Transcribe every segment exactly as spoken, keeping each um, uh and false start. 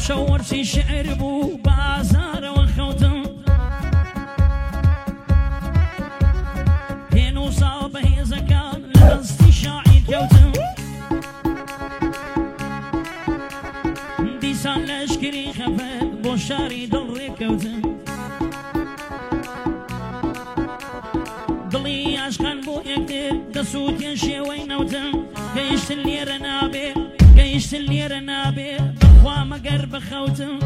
شورشي شعر بو بازار وخوتم هينو صابه زكان لدستي شاعر كوتم ديسان لشكري خفت بوشاري دلري كوتم دلي عشقان بو يكتر دسوت ينشي وينوتم قيشت الليرة نابي قيشت الليرة نابي بخوا مقر بخوتم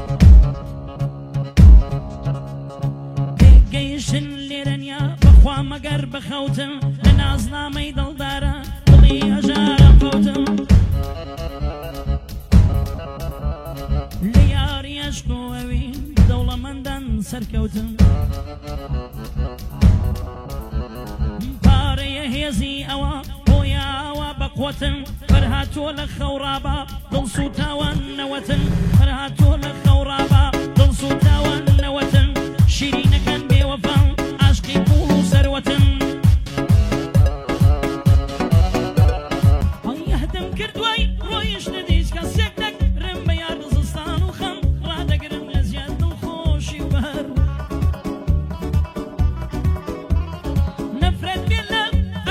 قيشت الليرة نيا بخوا مقر بخوتم لنازنا ميدل دارا دلي أجارة فوتم لياري أشكو أوين دولة مندن سركوتم هيزي أوا بويا أوا بقوة فرهاتو لخورابا دل صوتا ونوة فرهاتو لخورابا دل صوتا ونوة شيرين كان بوفا عشقي بولو سروة هاي يهدم كردوي رويش نديش كسيكتك رم بيار زستان وخم رادق رم لزياد الخوشي وبهر نفرد بالله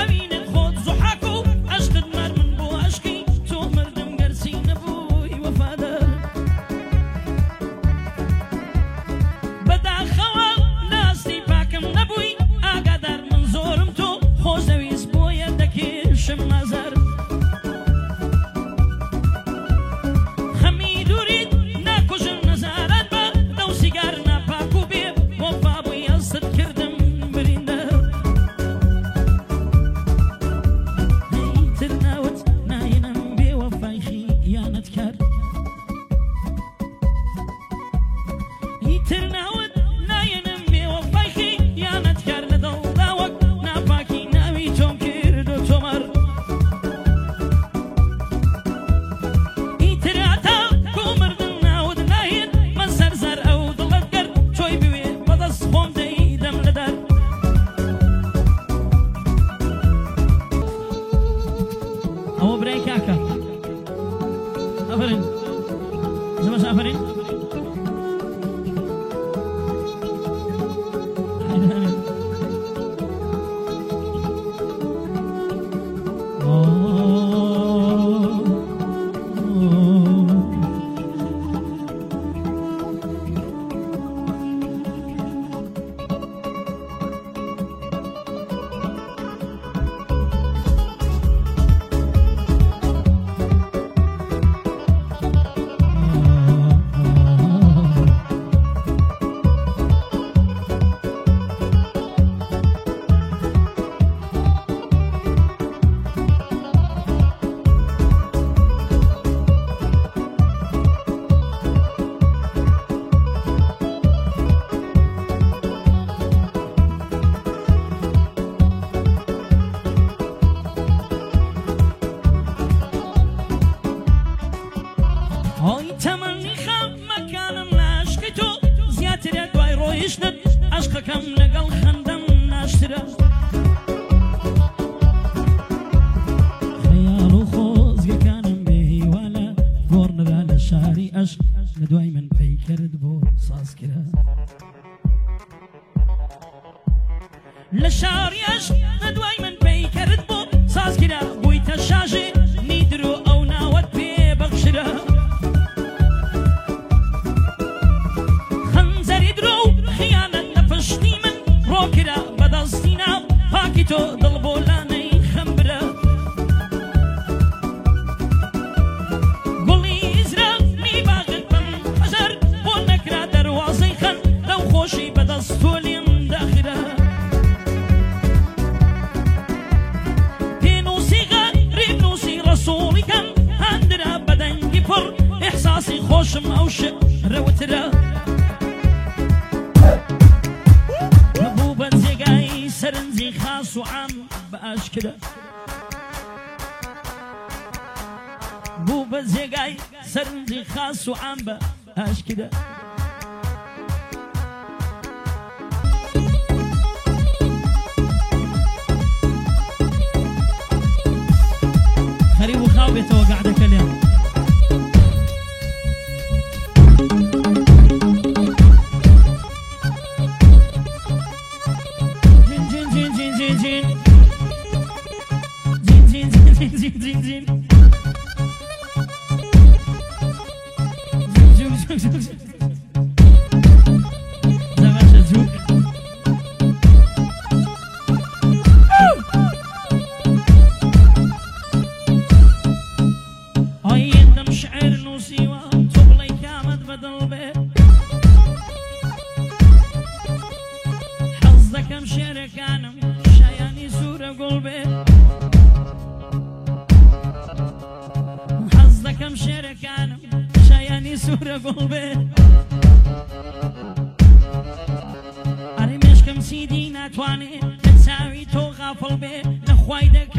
بوبا زيقاي سرنجي خاص وعامبا اش كده خريب وخاوبة وقاعدة كلام زين زوق زوق زوق زوق زغش زوق هاي يندم شعر نوسيوا صبلي كامت بدل بيه حظك مشاركانم شاياني سورة قلبي حظك مشاركانم شاياني سورة قلبي أري مشكم سيدي ناتواني تساوي تو غافل بي نخواي دك